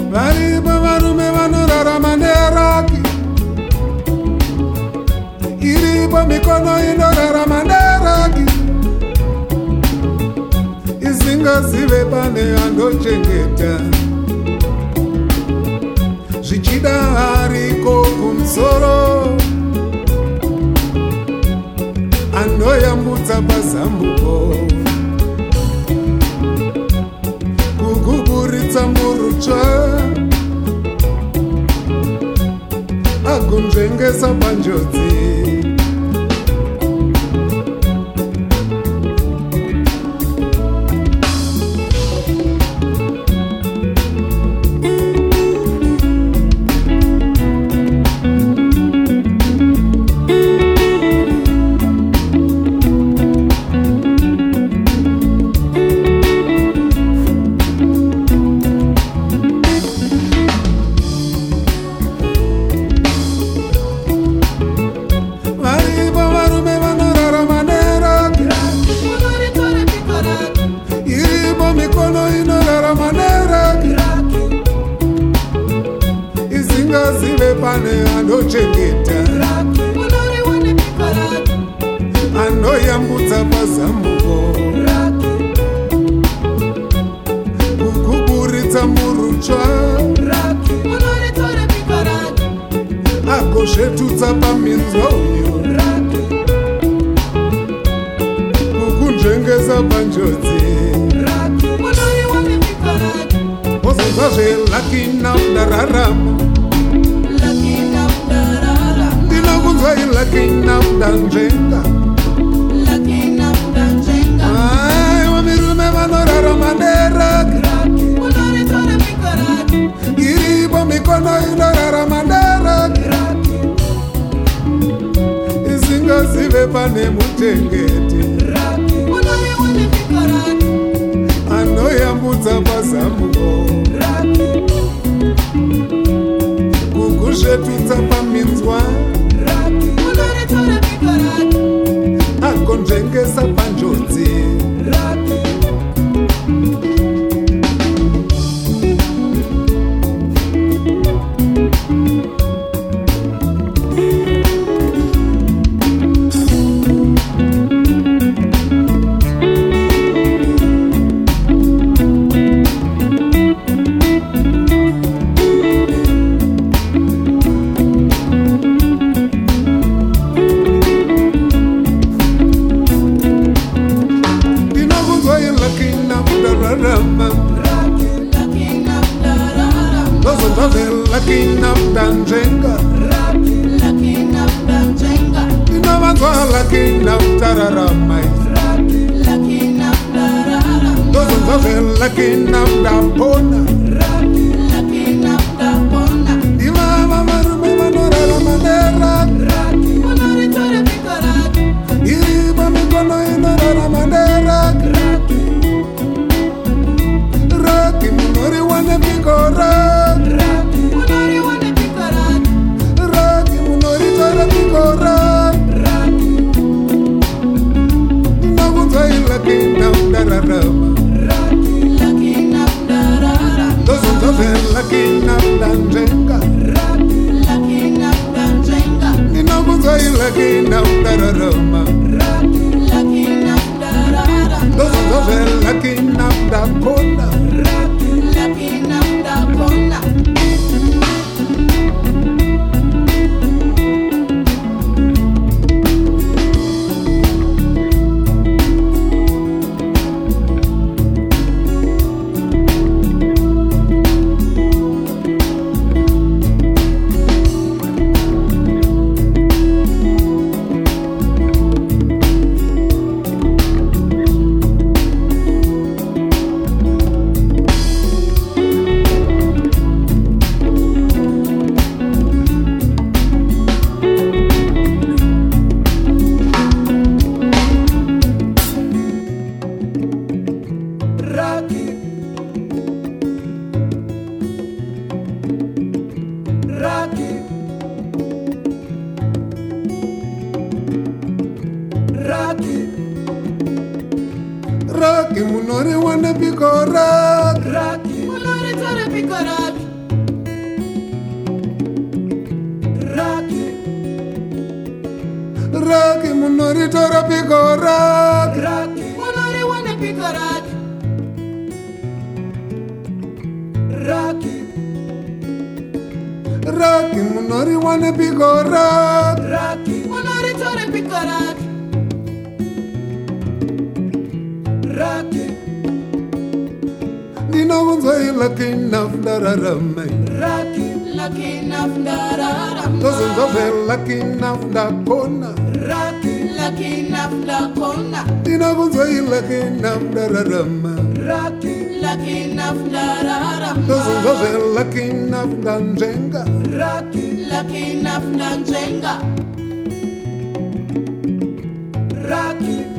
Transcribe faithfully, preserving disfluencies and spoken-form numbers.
Varipo varume vanorarama neraki, iripo mikono inorarama neraki, isingazive pane anochengeta, zvichida hariko kumusoro, anoyambutsa pazambuko, kuguguritsa murutsva, agunzvengesa panjodzi. Isingazive pane anochengeta, anoyambutsa pazambuko, kuguguritsa murutsva, agozvetutsa paminzwa uyo, kukunzvengesa panjodzi. Ozozvazve lucky now ndararama, ndinokunzwa lucky now ndanzvenga, aiwa mirume vanorarama neraki, iripo mikono inorarama neraki, isingazive pane muchengeti, anoyambutsa pazambuko, kukuzvetutsa paminzwa, agonzvengesa panjodzi. Lucky now ndanzvenga, ndinovanzwa lucky now ndararama, ndozonzwazve lucky now ndapona, ndivava varume vanorarama neraki, iripo mikono inorarama neraki, raki munoriwane piko raki, lucky now ndararama, ndozonzwazve lucky now ndanzvenga, ndinokunzwa lucky now ndararama, ndozonzwazve lucky now ndapona. Raki munori wane piko raki, Raki munori tore piko raki. unoritora piko rake Raki, unoriwana piko raki. Raki, raki munoriwane piko rake Raki, unoritora piko raki. Raki, ndinokunzwa ilaki enough ndararama Raki, lucky enough ndararama. ndozenza zvelaki enough ndakona Raki, lucky enough ndakona. ndinokunzwa ilaki enough ndararama Raki, lucky enough ndararama. ndozenza zvelaki enough ndanjenga Raki, lucky enough ndanjenga. Raki,